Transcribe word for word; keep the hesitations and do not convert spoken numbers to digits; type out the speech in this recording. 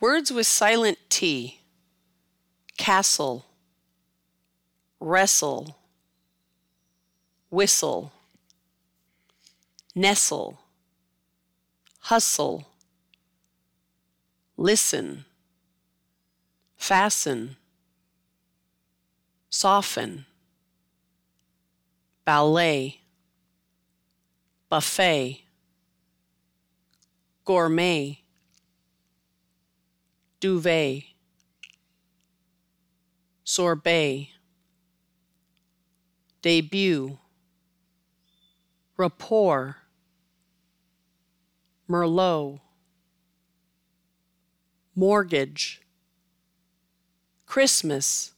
Words with silent T. Castle, wrestle, whistle, nestle, hustle, listen, fasten, soften, ballet, buffet, gourmet, duvet, sorbet, debut, rapport, Merlot, mortgage, Christmas,